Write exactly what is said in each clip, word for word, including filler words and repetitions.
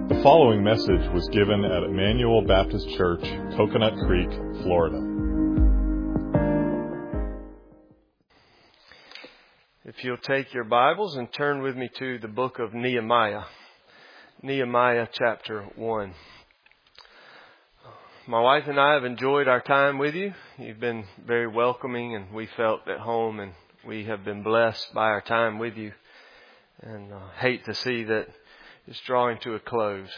The following message was given at Emmanuel Baptist Church, Coconut Creek, Florida. If you'll take your Bibles and turn with me to the book of Nehemiah. Nehemiah chapter one. My wife and I have enjoyed our time with you. You've been very welcoming and we felt at home, and we have been blessed by our time with you. And uh, hate to see that it's drawing to a close.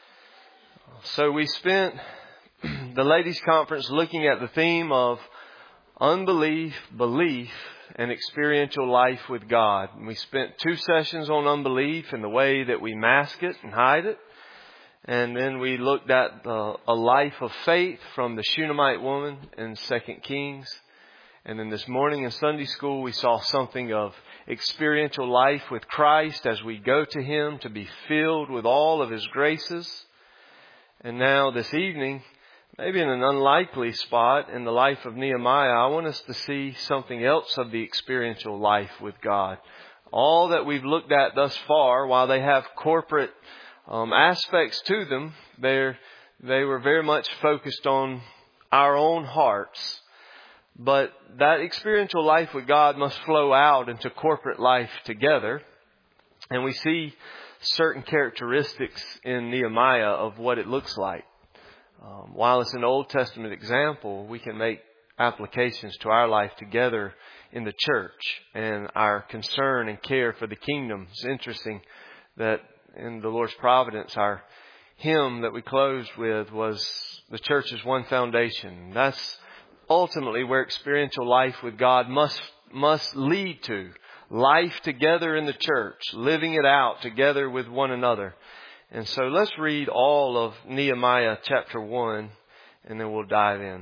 So we spent the ladies' conference looking at the theme of unbelief, belief, and experiential life with God. And we spent two sessions on unbelief and the way that we mask it and hide it. And then we looked at uh, a life of faith from the Shunammite woman in Second Kings. And then this morning in Sunday school, we saw something of experiential life with Christ as we go to Him to be filled with all of His graces. And now this evening, maybe in an unlikely spot in the life of Nehemiah, I want us to see something else of the experiential life with God. All that we've looked at thus far, while they have corporate um, aspects to them, they're, they were very much focused on our own hearts. But that experiential life with God must flow out into corporate life together. And we see certain characteristics in Nehemiah of what it looks like. Um, while it's an Old Testament example, we can make applications to our life together in the church and our concern and care for the kingdom. It's interesting that in the Lord's providence, our hymn that we closed with was "The Church is One Foundation." That's ultimately where experiential life with God must must lead to. Life together in the church, living it out together with one another. And so let's read all of Nehemiah chapter one, and then we'll dive in.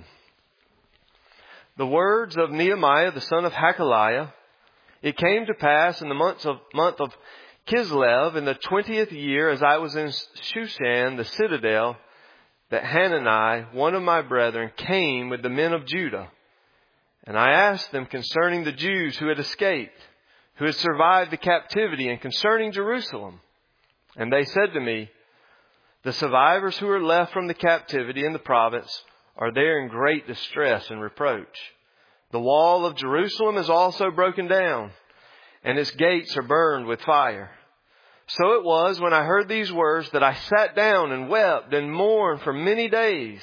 The words of Nehemiah, the son of Hakaliah. It came to pass in the month of, month of Kislev, in the twentieth year, as I was in Shushan, the citadel, that Hanani, one of my brethren, came with the men of Judah. And I asked them concerning the Jews who had escaped, who had survived the captivity, and concerning Jerusalem. And they said to me, the survivors who are left from the captivity in the province are there in great distress and reproach. The wall of Jerusalem is also broken down, and its gates are burned with fire. So it was when I heard these words that I sat down and wept and mourned for many days.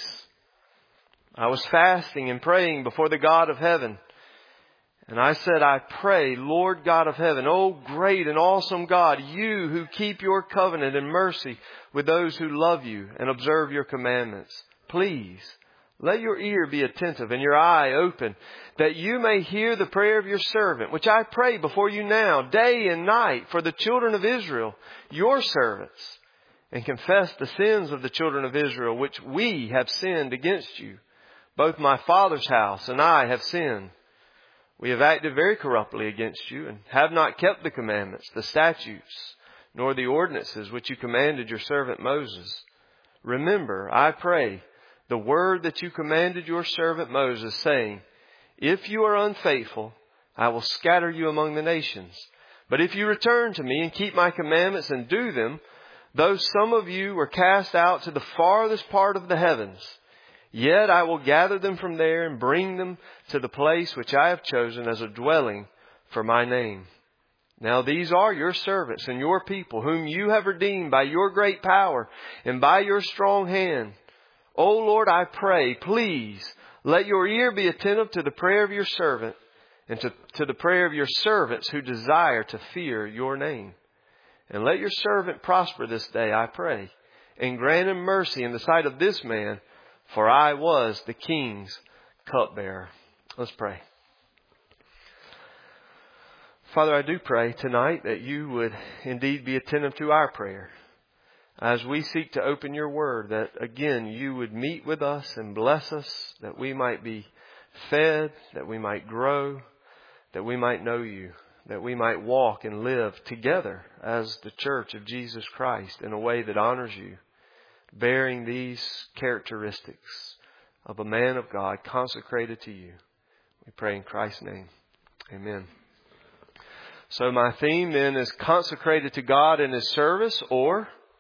I was fasting and praying before the God of heaven. And I said, I pray, Lord God of heaven, O great and awesome God, you who keep your covenant and mercy with those who love you and observe your commandments, please let your ear be attentive and your eye open, that you may hear the prayer of your servant, which I pray before you now, day and night, for the children of Israel, your servants, and confess the sins of the children of Israel, which we have sinned against you. Both my father's house and I have sinned. We have acted very corruptly against you, and have not kept the commandments, the statutes, nor the ordinances which you commanded your servant Moses. Remember, I pray, the word that you commanded your servant Moses, saying, if you are unfaithful, I will scatter you among the nations. But if you return to me and keep my commandments and do them, though some of you were cast out to the farthest part of the heavens, yet I will gather them from there and bring them to the place which I have chosen as a dwelling for my name. Now these are your servants and your people, whom you have redeemed by your great power and by your strong hand. O Lord, I pray, please let your ear be attentive to the prayer of your servant and to, to the prayer of your servants who desire to fear your name. And let your servant prosper this day, I pray, and grant him mercy in the sight of this man, for I was the king's cupbearer. Let's pray. Father, I do pray tonight that you would indeed be attentive to our prayer as we seek to open your word, that again you would meet with us and bless us, that we might be fed, that we might grow, that we might know you, that we might walk and live together as the church of Jesus Christ in a way that honors you, bearing these characteristics of a man of God consecrated to you. We pray in Christ's name. Amen. So my theme then is consecrated to God in His service, or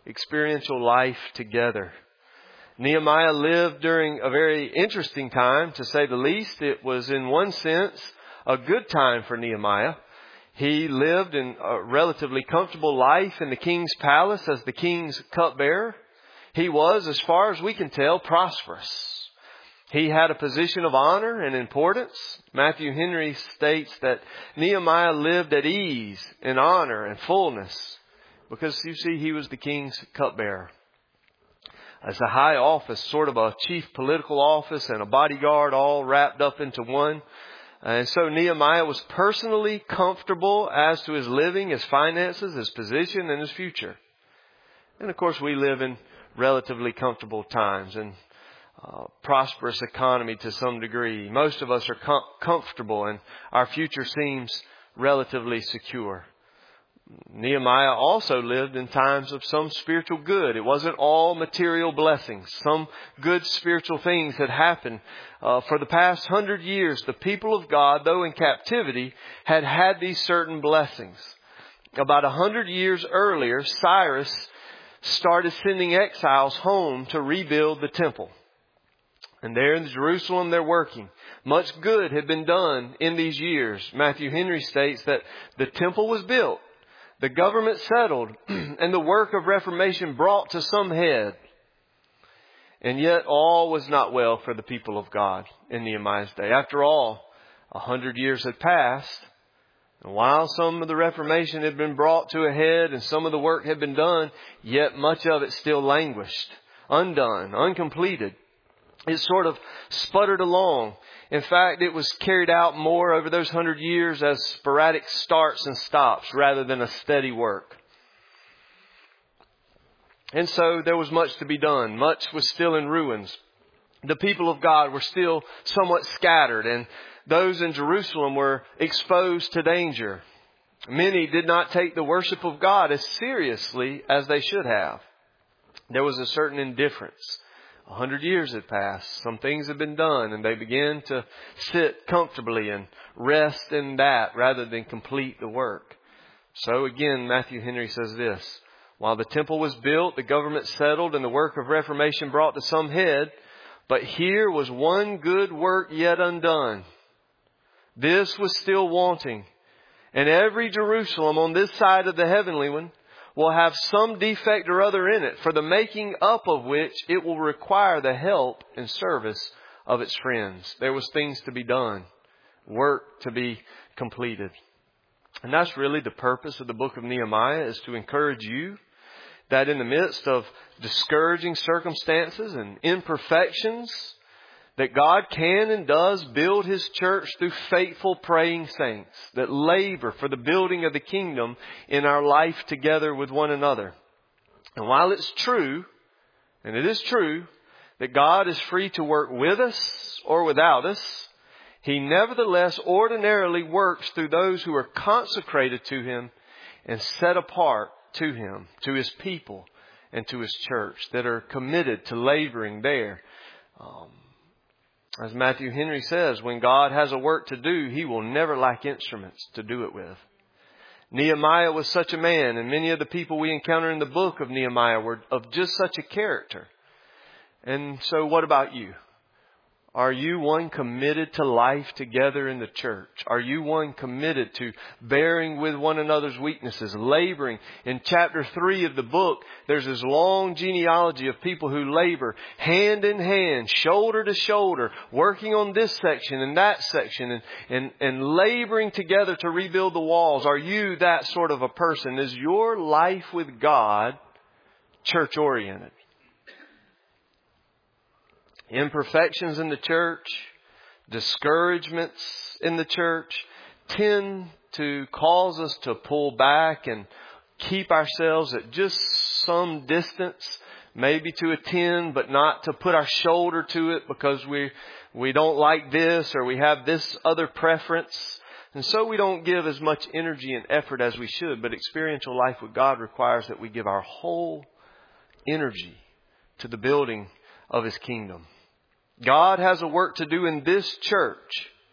experiential life together. Nehemiah lived during a very interesting time, to say the least. It was in one sense a good time for Nehemiah. He lived in a relatively comfortable life in the king's palace as the king's cupbearer. He was, as far as we can tell, prosperous. He had a position of honor and importance. Matthew Henry states that Nehemiah lived at ease in honor and fullness because, you see, he was the king's cupbearer. As a high office, sort of a chief political office and a bodyguard all wrapped up into one. And so Nehemiah was personally comfortable as to his living, his finances, his position, and his future. And of course, we live in relatively comfortable times and uh, prosperous economy to some degree. Most of us are com- comfortable and our future seems relatively secure. Nehemiah also lived in times of some spiritual good. It wasn't all material blessings. Some good spiritual things had happened. Uh, for the past hundred years, the people of God, though in captivity, had had these certain blessings. About a hundred years earlier, Cyrus started sending exiles home to rebuild the temple. And there in Jerusalem, they're working. Much good had been done in these years. Matthew Henry states that the temple was built, the government settled, and the work of reformation brought to some head. And yet all was not well for the people of God in Nehemiah's day. After all, a hundred years had passed. And while some of the reformation had been brought to a head and some of the work had been done, yet much of it still languished, undone, uncompleted. It sort of sputtered along. In fact, it was carried out more over those hundred years as sporadic starts and stops rather than a steady work. And so there was much to be done. Much was still in ruins. The people of God were still somewhat scattered, and those in Jerusalem were exposed to danger. Many did not take the worship of God as seriously as they should have. There was a certain indifference. A hundred years had passed. Some things had been done, and they began to sit comfortably and rest in that rather than complete the work. So again, Matthew Henry says this: while the temple was built, the government settled, and the work of reformation brought to some head, but here was one good work yet undone. This was still wanting. And every Jerusalem on this side of the heavenly one will have some defect or other in it, for the making up of which it will require the help and service of its friends. There was things to be done, work to be completed. And that's really the purpose of the book of Nehemiah, is to encourage you that in the midst of discouraging circumstances and imperfections, that God can and does build His church through faithful praying saints that labor for the building of the kingdom in our life together with one another. And while it's true, and it is true, that God is free to work with us or without us, He nevertheless ordinarily works through those who are consecrated to Him and set apart to Him, to His people, and to His church, that are committed to laboring there. Um, As Matthew Henry says, when God has a work to do, He will never lack instruments to do it with. Nehemiah was such a man, and many of the people we encounter in the book of Nehemiah were of just such a character. And so what about you? Are you one committed to life together in the church? Are you one committed to bearing with one another's weaknesses, laboring? In chapter three of the book, there's this long genealogy of people who labor hand in hand, shoulder to shoulder, working on this section and that section and, and, and laboring together to rebuild the walls. Are you that sort of a person? Is your life with God church-oriented? Imperfections in the church, discouragements in the church tend to cause us to pull back and keep ourselves at just some distance, maybe to attend, but not to put our shoulder to it because we we don't like this or we have this other preference. And so we don't give as much energy and effort as we should. But experiential life with God requires that we give our whole energy to the building of His kingdom. God has a work to do in this church.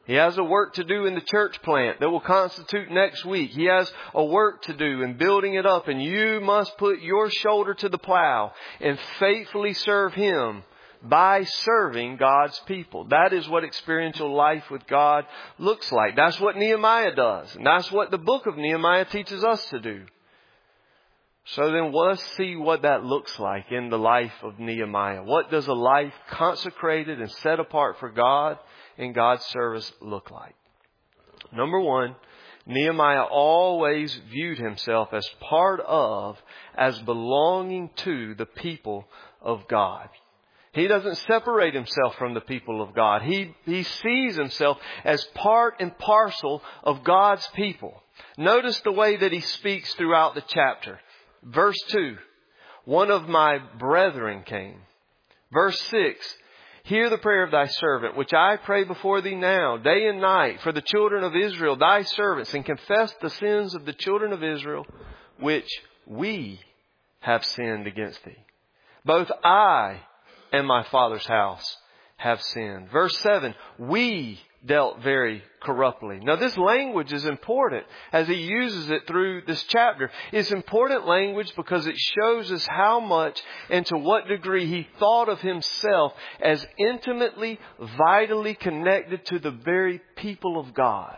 He has a work to do in the church plant that will constitute next week. He has a work to do in building it up, and you must put your shoulder to the plow and faithfully serve Him by serving God's people. That is what experiential life with God looks like. That's what Nehemiah does. And that's what the book of Nehemiah teaches us to do. So then let's see what that looks like in the life of Nehemiah. What does a life consecrated and set apart for God in God's service look like? Number one, Nehemiah always viewed himself as part of, as belonging to the people of God. He doesn't separate himself from the people of God. He, he sees himself as part and parcel of God's people. Notice the way that he speaks throughout the chapter. Verse two, one of my brethren came. Verse six, hear the prayer of thy servant, which I pray before thee now, day and night, for the children of Israel, thy servants, and confess the sins of the children of Israel, which we have sinned against thee. Both I and my father's house have sinned. Verse seven, we dealt very corruptly. Now this language is important as he uses it through this chapter. It's important language because it shows us how much and to what degree he thought of himself as intimately, vitally connected to the very people of God.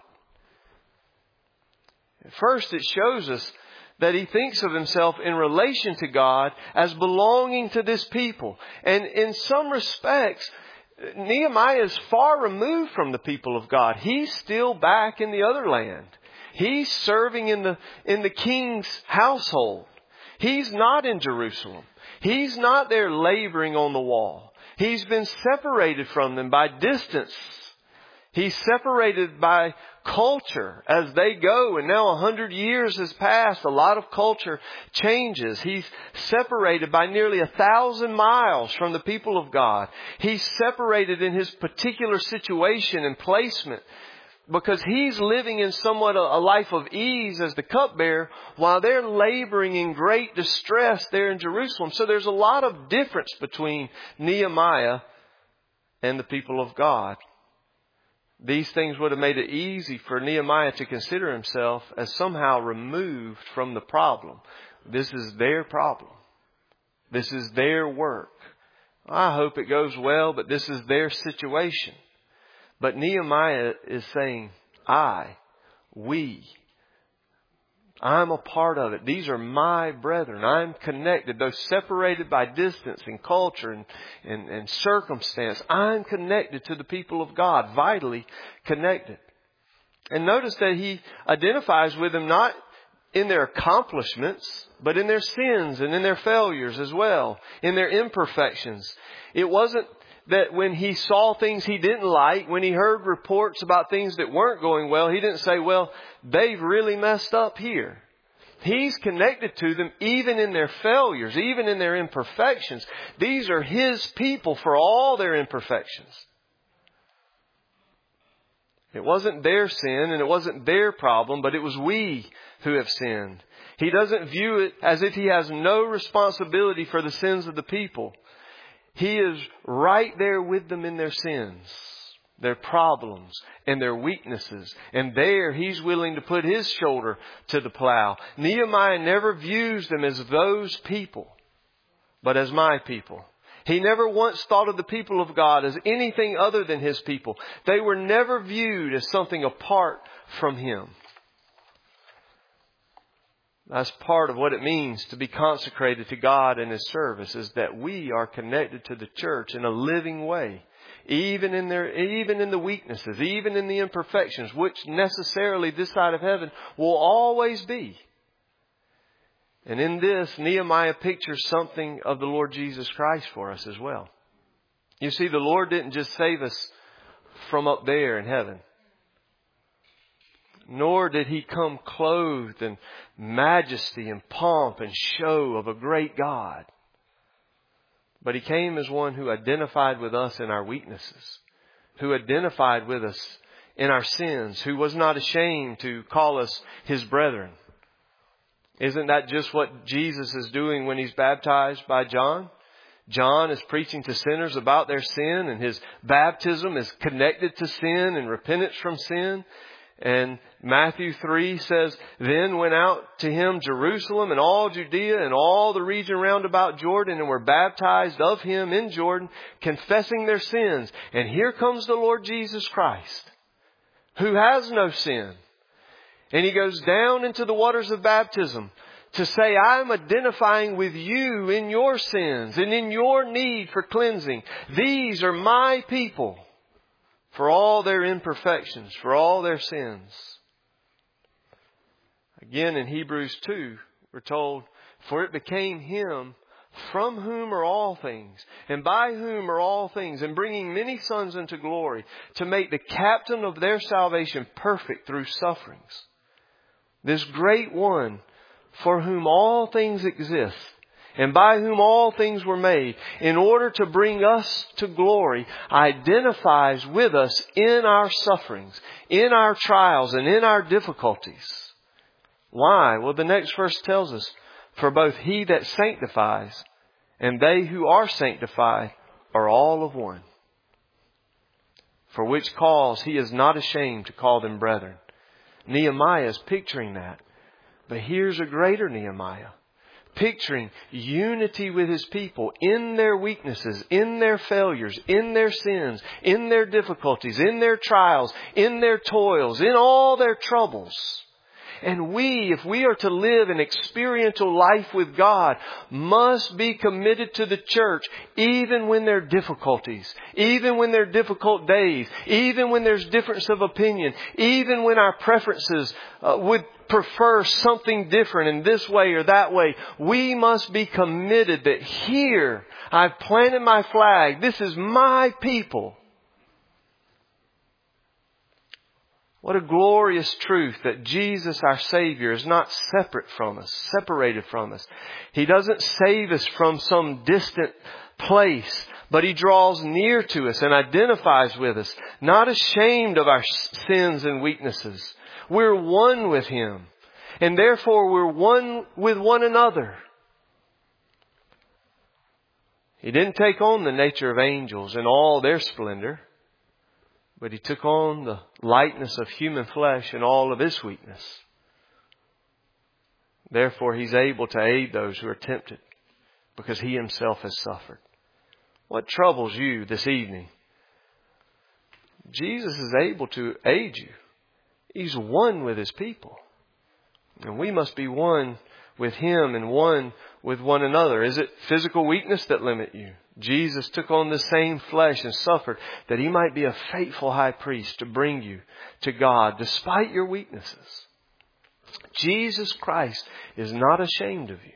First, it shows us that he thinks of himself in relation to God as belonging to this people. And in some respects, Nehemiah is far removed from the people of God. He's still back in the other land. He's serving in the, in the king's household. He's not in Jerusalem. He's not there laboring on the wall. He's been separated from them by distance. He's separated by culture as they go. And now a hundred years has passed. A lot of culture changes. He's separated by nearly a thousand miles from the people of God. He's separated in his particular situation and placement because he's living in somewhat a, a life of ease as the cupbearer while they're laboring in great distress there in Jerusalem. So there's a lot of difference between Nehemiah and the people of God. These things would have made it easy for Nehemiah to consider himself as somehow removed from the problem. This is their problem. This is their work. I hope it goes well, but this is their situation. But Nehemiah is saying, I, we, I'm a part of it. These are my brethren. I'm connected, though separated by distance and culture and, and, and circumstance. I'm connected to the people of God, vitally connected. And notice that he identifies with them not in their accomplishments, but in their sins and in their failures as well, in their imperfections. It wasn't that when he saw things he didn't like, when he heard reports about things that weren't going well, he didn't say, well, they've really messed up here. He's connected to them even in their failures, even in their imperfections. These are his people for all their imperfections. It wasn't their sin and it wasn't their problem, but it was we who have sinned. He doesn't view it as if he has no responsibility for the sins of the people. He is right there with them in their sins, their problems, and their weaknesses. And there he's willing to put his shoulder to the plow. Nehemiah never views them as those people, but as my people. He never once thought of the people of God as anything other than his people. They were never viewed as something apart from him. That's part of what it means to be consecrated to God and His service, is that we are connected to the church in a living way, even in their, even in the weaknesses, even in the imperfections, which necessarily this side of heaven will always be. And in this, Nehemiah pictures something of the Lord Jesus Christ for us as well. You see, the Lord didn't just save us from up there in heaven. Nor did He come clothed in majesty and pomp and show of a great God. But He came as one who identified with us in our weaknesses, who identified with us in our sins, who was not ashamed to call us His brethren. Isn't that just what Jesus is doing when He's baptized by John? John is preaching to sinners about their sin, and his baptism is connected to sin and repentance from sin. And Matthew three says, then went out to him Jerusalem and all Judea and all the region round about Jordan, and were baptized of him in Jordan, confessing their sins. And here comes the Lord Jesus Christ, who has no sin. And he goes down into the waters of baptism to say, I'm identifying with you in your sins and in your need for cleansing. These are my people, for all their imperfections, for all their sins. Again, in Hebrews two, we're told, for it became him from whom are all things, and by whom are all things, and bringing many sons into glory, to make the captain of their salvation perfect through sufferings. This great one, for whom all things exist, and by whom all things were made, in order to bring us to glory, identifies with us in our sufferings, in our trials, and in our difficulties. Why? Well, the next verse tells us, for both he that sanctifies and they who are sanctified are all of one. For which cause he is not ashamed to call them brethren. Nehemiah is picturing that. But here's a greater Nehemiah, picturing unity with his people in their weaknesses, in their failures, in their sins, in their difficulties, in their trials, in their toils, in all their troubles. And we, if we are to live an experiential life with God, must be committed to the church even when there are difficulties, even when there are difficult days, even when there's difference of opinion, even when our preferences uh, would prefer something different in this way or that way. We must be committed that here I've planted my flag. This is my people. What a glorious truth that Jesus, our Savior, is not separate from us, separated from us. He doesn't save us from some distant place, but He draws near to us and identifies with us, not ashamed of our sins and weaknesses. We're one with Him, and therefore we're one with one another. He didn't take on the nature of angels in all their splendor, but He took on the likeness of human flesh in all of His weakness. Therefore, He's able to aid those who are tempted, because He Himself has suffered. What troubles you this evening? Jesus is able to aid you. He's one with His people. And we must be one with Him and one with one another. Is it physical weakness that limit you? Jesus took on the same flesh and suffered that He might be a faithful high priest to bring you to God despite your weaknesses. Jesus Christ is not ashamed of you.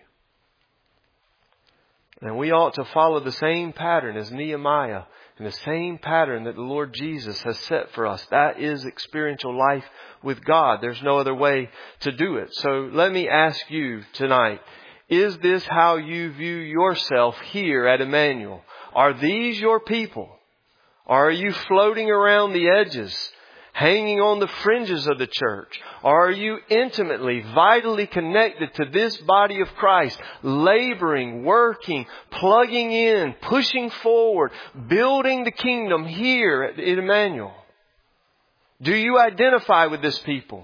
And we ought to follow the same pattern as Nehemiah and the same pattern that the Lord Jesus has set for us. That is experiential life with God. There's no other way to do it. So let me ask you tonight, is this how you view yourself here at Emmanuel? Are these your people? Or are you floating around the edges, hanging on the fringes of the church? Or are you intimately, vitally connected to this body of Christ, laboring, working, plugging in, pushing forward, building the kingdom here at Emmanuel? Do you identify with this people?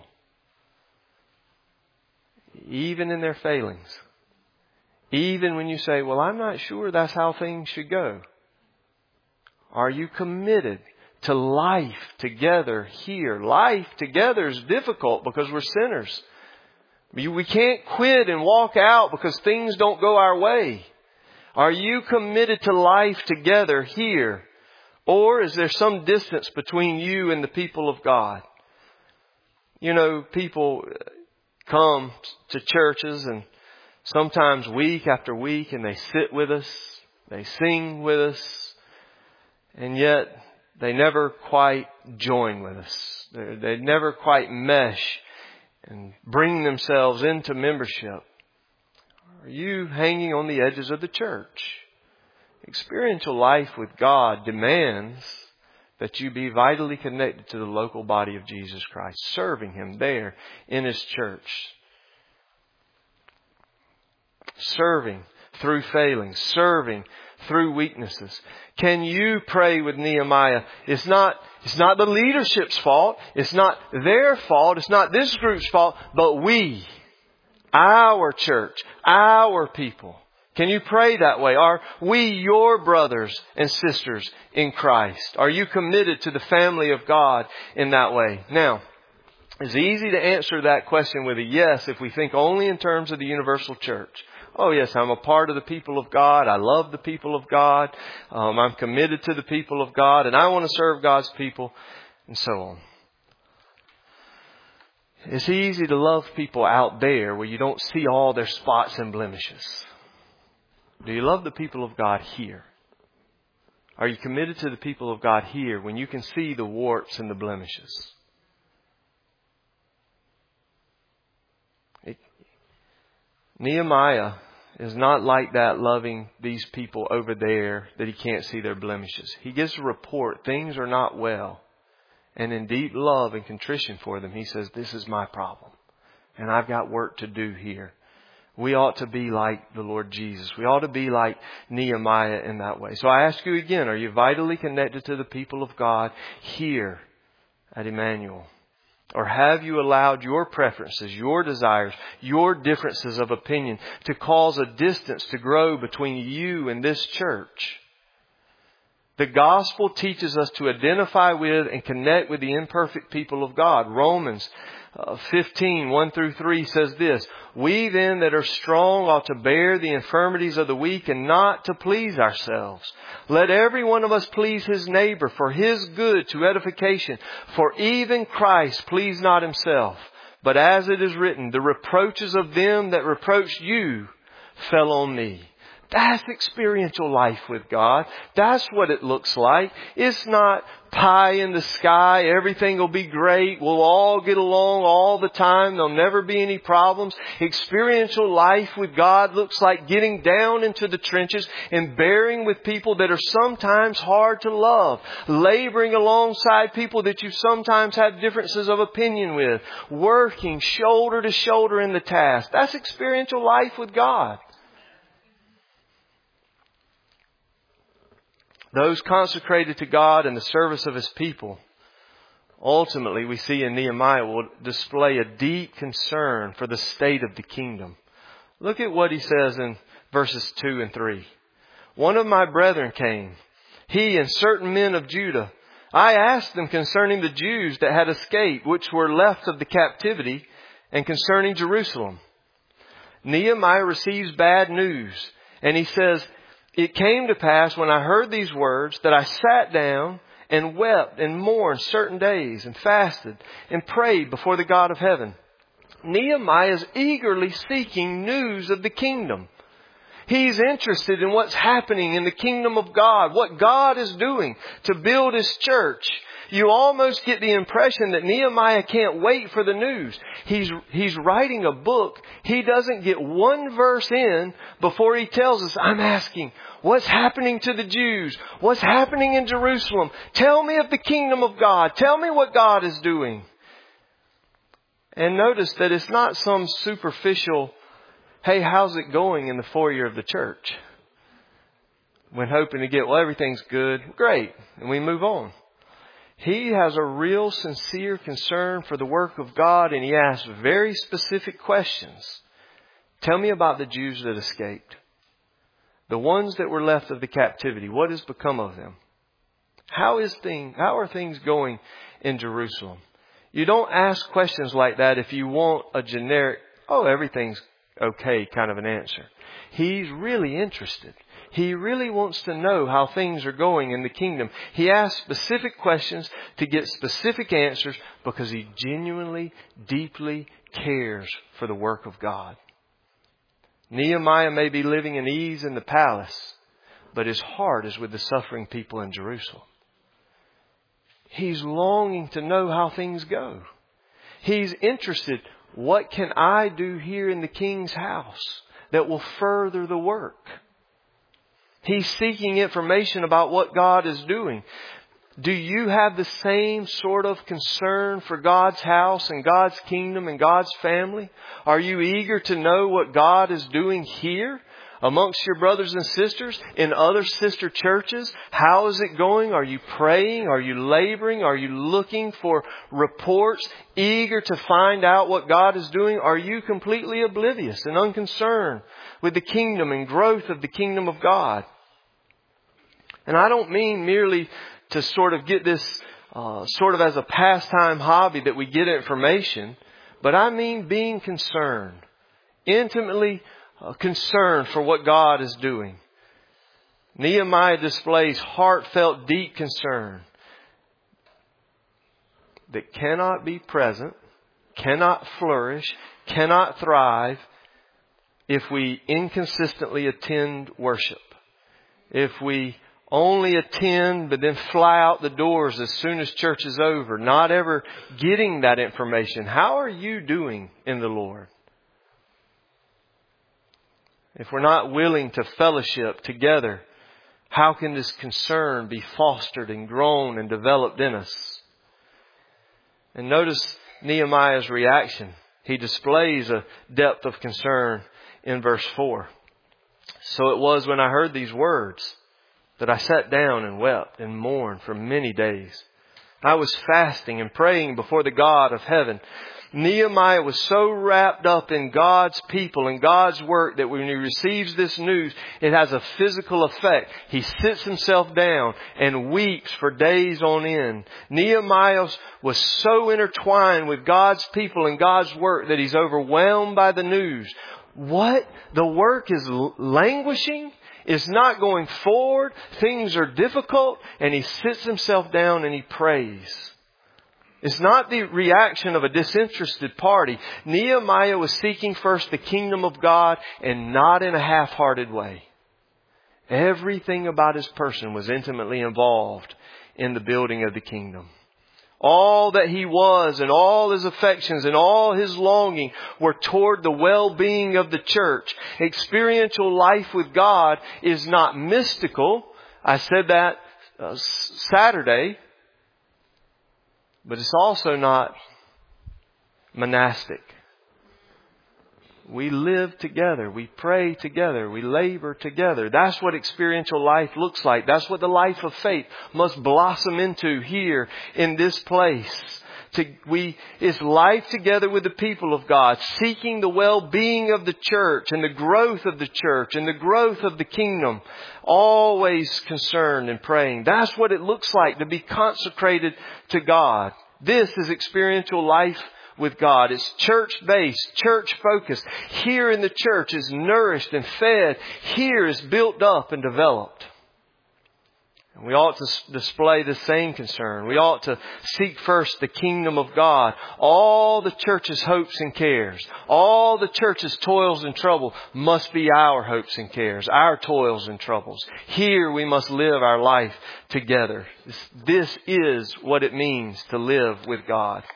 Even in their failings. Even when you say, well, I'm not sure that's how things should go. Are you committed to life together here? Life together is difficult because we're sinners. We can't quit and walk out because things don't go our way. Are you committed to life together here? Or is there some distance between you and the people of God? You know, people come to churches and sometimes week after week, and they sit with us, they sing with us, and yet they never quite join with us. They, they never quite mesh and bring themselves into membership. Are you hanging on the edges of the church? Experiential life with God demands that you be vitally connected to the local body of Jesus Christ, serving Him there in His church. Serving through failing, serving through weaknesses. Can you pray with Nehemiah? It's not, it's not the leadership's fault. It's not their fault. It's not this group's fault, but we, our church, our people. Can you pray that way? Are we your brothers and sisters in Christ? Are you committed to the family of God in that way? Now, it's easy to answer that question with a yes if we think only in terms of the universal church. Oh yes, I'm a part of the people of God. I love the people of God. Um, I'm committed to the people of God, and I want to serve God's people, and so on. It's easy to love people out there where you don't see all their spots and blemishes. Do you love the people of God here? Are you committed to the people of God here when you can see the warts and the blemishes? It, Nehemiah is not like that, loving these people over there that he can't see their blemishes. He gives a report. Things are not well. And in deep love and contrition for them, he says, this is my problem. And I've got work to do here. We ought to be like the Lord Jesus. We ought to be like Nehemiah in that way. So I ask you again, are you vitally connected to the people of God here at Emmanuel? Or have you allowed your preferences, your desires, your differences of opinion to cause a distance to grow between you and this church? The gospel teaches us to identify with and connect with the imperfect people of God. Romans uh, fifteen, one through three says this, we then that are strong ought to bear the infirmities of the weak and not to please ourselves. Let every one of us please his neighbor for his good to edification. For even Christ pleased not himself, but as it is written, the reproaches of them that reproached you fell on me. That's experiential life with God. That's what it looks like. It's not pie in the sky. Everything will be great. We'll all get along all the time. There'll never be any problems. Experiential life with God looks like getting down into the trenches and bearing with people that are sometimes hard to love. Laboring alongside people that you sometimes have differences of opinion with. Working shoulder to shoulder in the task. That's experiential life with God. Those consecrated to God and the service of his people, ultimately we see in Nehemiah, will display a deep concern for the state of the kingdom. Look at what he says in verses two and three. One of my brethren came, he and certain men of Judah. I asked them concerning the Jews that had escaped, which were left of the captivity, and concerning Jerusalem. Nehemiah receives bad news, and he says, it came to pass when I heard these words that I sat down and wept and mourned certain days and fasted and prayed before the God of heaven. Nehemiah is eagerly seeking news of the kingdom. He's interested in what's happening in the kingdom of God, what God is doing to build his church. You almost get the impression that Nehemiah can't wait for the news. He's, he's writing a book. He doesn't get one verse in before he tells us, I'm asking, what's happening to the Jews? What's happening in Jerusalem? Tell me of the kingdom of God. Tell me what God is doing. And notice that it's not some superficial, hey, how's it going in the foyer of the church? When hoping to get, well, everything's good. Great. And we move on. He has a real sincere concern for the work of God, and he asks very specific questions. Tell me about the Jews that escaped. The ones that were left of the captivity. What has become of them? How is thing, how are things going in Jerusalem? You don't ask questions like that if you want a generic, oh, everything's okay kind of an answer. He's really interested. He really wants to know how things are going in the kingdom. He asks specific questions to get specific answers because he genuinely, deeply cares for the work of God. Nehemiah may be living in ease in the palace, but his heart is with the suffering people in Jerusalem. He's longing to know how things go. He's interested, what can I do here in the king's house that will further the work? He's seeking information about what God is doing. Do you have the same sort of concern for God's house and God's kingdom and God's family? Are you eager to know what God is doing here amongst your brothers and sisters in other sister churches? How is it going? Are you praying? Are you laboring? Are you looking for reports, eager to find out what God is doing? Are you completely oblivious and unconcerned with the kingdom and growth of the kingdom of God? And I don't mean merely to sort of get this uh, sort of as a pastime hobby that we get information, but I mean being concerned, intimately uh, concerned for what God is doing. Nehemiah displays heartfelt, deep concern that cannot be present, cannot flourish, cannot thrive if we inconsistently attend worship. If we only attend but then fly out the doors as soon as church is over, not ever getting that information. How are you doing in the Lord? If we're not willing to fellowship together, how can this concern be fostered and grown and developed in us? And notice Nehemiah's reaction. He displays a depth of concern in verse four. So it was when I heard these words that I sat down and wept and mourned for many days. I was fasting and praying before the God of heaven. Nehemiah was so wrapped up in God's people and God's work that when he receives this news, it has a physical effect. He sits himself down and weeps for days on end. Nehemiah was so intertwined with God's people and God's work that he's overwhelmed by the news. What? The work is languishing? Is not going forward. Things are difficult. And he sits himself down and he prays. It's not the reaction of a disinterested party. Nehemiah was seeking first the kingdom of God and not in a half-hearted way. Everything about his person was intimately involved in the building of the kingdom. All that he was and all his affections and all his longing were toward the well-being of the church. Experiential life with God is not mystical. I said that uh, Saturday. But it's also not monastic. We live together. We pray together. We labor together. That's what experiential life looks like. That's what the life of faith must blossom into here in this place. To, we, it's life together with the people of God, seeking the well-being of the church and the growth of the church and the growth of the kingdom. Always concerned and praying. That's what it looks like to be consecrated to God. This is experiential life with God. It's church-based, church-focused. Here in the church is nourished and fed. Here is built up and developed. And we ought to display the same concern. We ought to seek first the kingdom of God. All the church's hopes and cares, all the church's toils and trouble must be our hopes and cares, our toils and troubles. Here we must live our life together. This, this is what it means to live with God.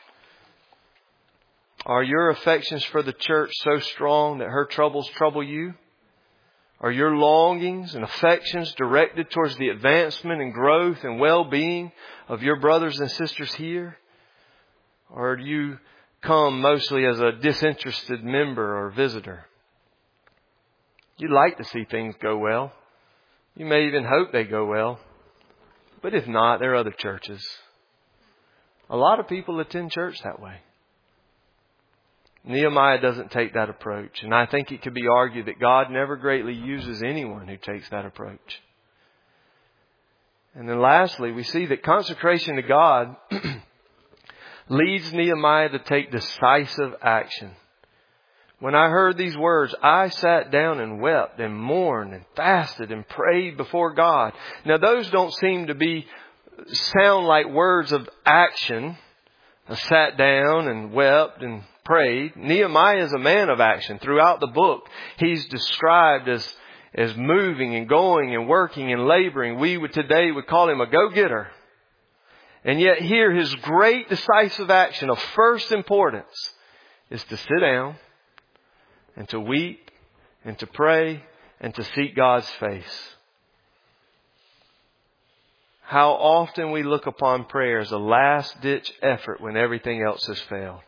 Are your affections for the church so strong that her troubles trouble you? Are your longings and affections directed towards the advancement and growth and well-being of your brothers and sisters here? Or do you come mostly as a disinterested member or visitor? You'd like to see things go well. You may even hope they go well. But if not, there are other churches. A lot of people attend church that way. Nehemiah doesn't take that approach. And I think it could be argued that God never greatly uses anyone who takes that approach. And then lastly, we see that consecration to God leads Nehemiah to take decisive action. When I heard these words, I sat down and wept and mourned and fasted and prayed before God. Now those don't seem to be, sound like words of action. I sat down and wept and prayed. Nehemiah is a man of action. Throughout the book, he's described as, as moving and going and working and laboring. We would today would call him a go-getter. And yet here his great decisive action of first importance is to sit down and to weep and to pray and to seek God's face. how often we look upon prayer as a last-ditch effort when everything else has failed.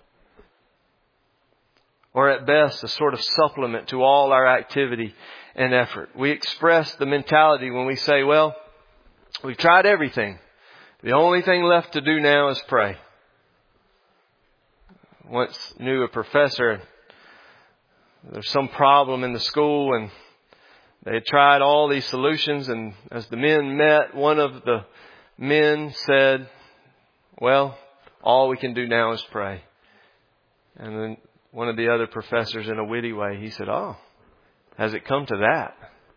Or at best, a sort of supplement to all our activity and effort. We express the mentality when we say, well, we've tried everything. The only thing left to do now is pray. Once knew a professor, there's some problem in the school and they had tried all these solutions, and as the men met, one of the men said, well, all we can do now is pray. And then one of the other professors, in a witty way, he said, oh, has it come to that?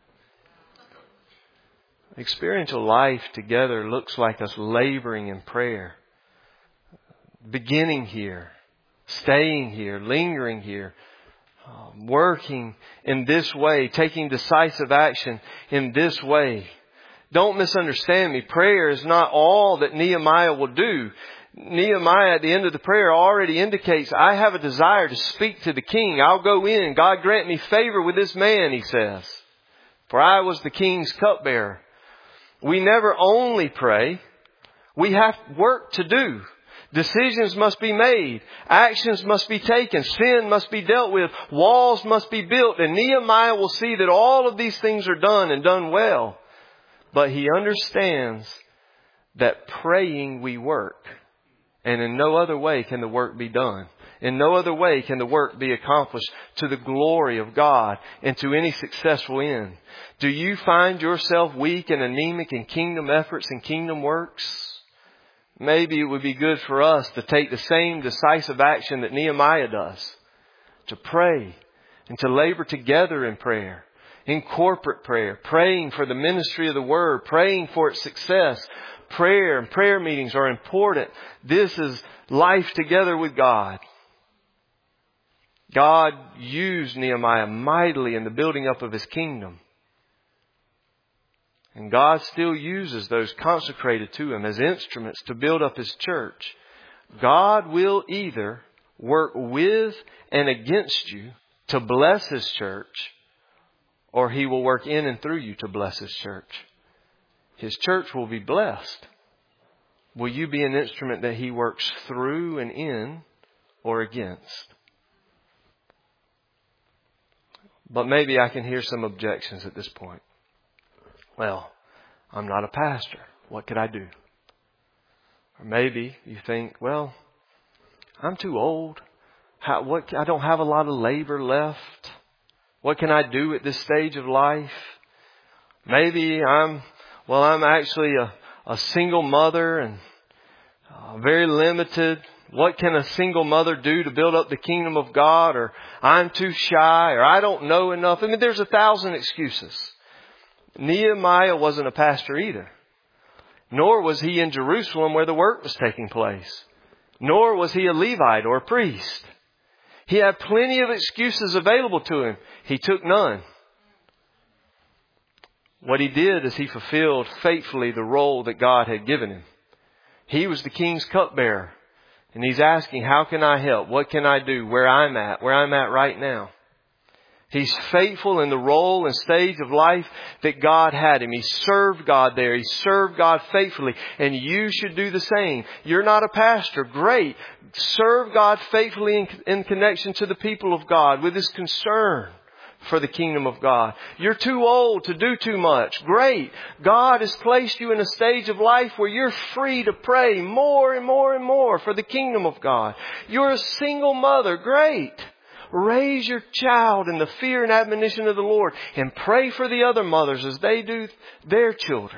Experiential life together looks like us laboring in prayer. Beginning here, staying here, lingering here, um, working in this way, taking decisive action in this way. Don't misunderstand me. Prayer is not all that Nehemiah will do. Nehemiah at the end of the prayer already indicates, I have a desire to speak to the king. I'll go in. God grant me favor with this man, he says. For I was the king's cupbearer. We never only pray. We have work to do. Decisions must be made. Actions must be taken. Sin must be dealt with. Walls must be built. And Nehemiah will see that all of these things are done and done well. But he understands that praying we work. And in no other way can the work be done. In no other way can the work be accomplished to the glory of God and to any successful end. Do you find yourself weak and anemic in kingdom efforts and kingdom works? Maybe it would be good for us to take the same decisive action that Nehemiah does. To pray and to labor together in prayer. In corporate prayer. Praying for the ministry of the Word. Praying for its success. Prayer and prayer meetings are important. This is life together with God. God used Nehemiah mightily in the building up of His kingdom. And God still uses those consecrated to Him as instruments to build up His church. God will either work with and against you to bless His church, or He will work in and through you to bless His church. His church will be blessed. Will you be an instrument that He works through and in or against? But maybe I can hear some objections at this point. Well, I'm not a pastor. What could I do? Or maybe you think, well, I'm too old. How, what, I don't have a lot of labor left. What can I do at this stage of life? Maybe I'm, well, I'm actually a, a single mother and uh, very limited. What can a single mother do to build up the kingdom of God? Or I'm too shy, or I don't know enough. I mean, there's a thousand excuses. Nehemiah wasn't a pastor either. Nor was he in Jerusalem where the work was taking place. Nor was he a Levite or a priest. He had plenty of excuses available to him. He took none. What he did is he fulfilled faithfully the role that God had given him. He was the king's cupbearer. And he's asking, how can I help? What can I do? Where I'm at, where I'm at right now. He's faithful in the role and stage of life that God had him. He served God there. He served God faithfully. And you should do the same. You're not a pastor. Great. Serve God faithfully in, in connection to the people of God with His concern for the kingdom of God. You're too old to do too much. Great. God has placed you in a stage of life where you're free to pray more and more and more for the kingdom of God. You're a single mother. Great. Raise your child in the fear and admonition of the Lord and pray for the other mothers as they do their children.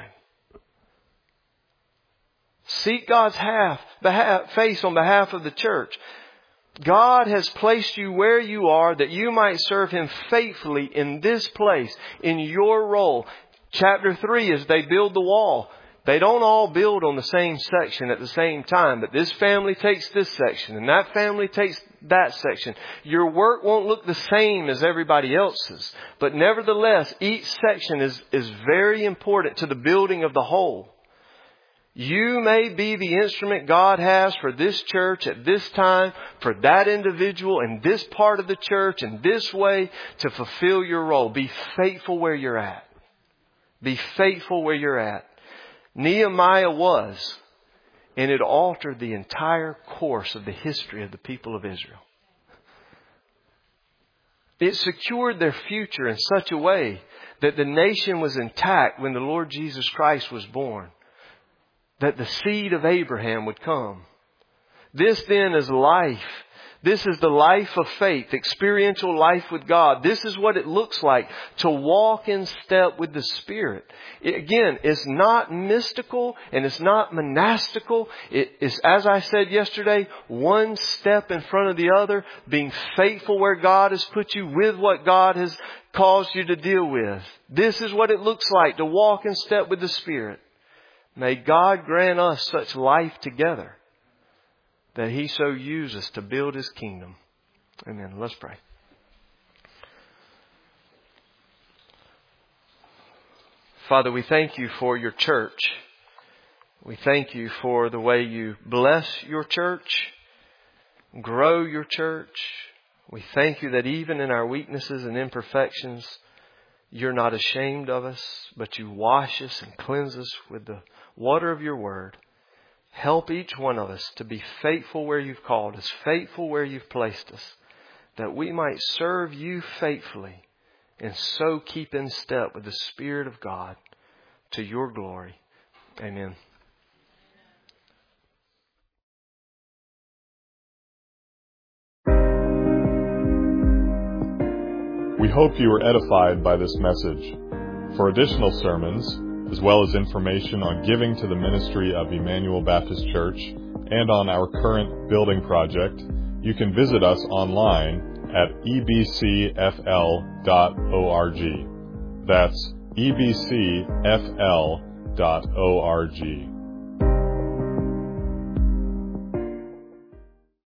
Seek God's half, behalf, face on behalf of the church. God has placed you where you are that you might serve Him faithfully in this place, in your role. Chapter three, as they build the wall, they don't all build on the same section at the same time, but this family takes this section and that family takes that section. Your work won't look the same as everybody else's, but nevertheless, each section is, is very important to the building of the whole. You may be the instrument God has for this church at this time, for that individual in this part of the church in this way to fulfill your role. Be faithful where you're at. Be faithful where you're at. Nehemiah was, and it altered the entire course of the history of the people of Israel. It secured their future in such a way that the nation was intact when the Lord Jesus Christ was born. That the seed of Abraham would come. This then is life. This is the life of faith, experiential life with God. This is what it looks like to walk in step with the Spirit. It, again, it's not mystical and it's not monastical. It is, as I said yesterday, one step in front of the other, being faithful where God has put you with what God has caused you to deal with. This is what it looks like to walk in step with the Spirit. May God grant us such life together that He so uses to build His kingdom. Amen. Let's pray. Father, we thank You for Your church. We thank You for the way You bless Your church, grow Your church. We thank You that even in our weaknesses and imperfections, You're not ashamed of us, but You wash us and cleanse us with the water of Your word. Help each one of us to be faithful where You've called us, faithful where You've placed us, that we might serve You faithfully and so keep in step with the Spirit of God to Your glory. Amen. We hope you were edified by this message. For additional sermons, as well as information on giving to the ministry of Emmanuel Baptist Church and on our current building project, you can visit us online at e b c f l dot org. That's e b c f l dot org.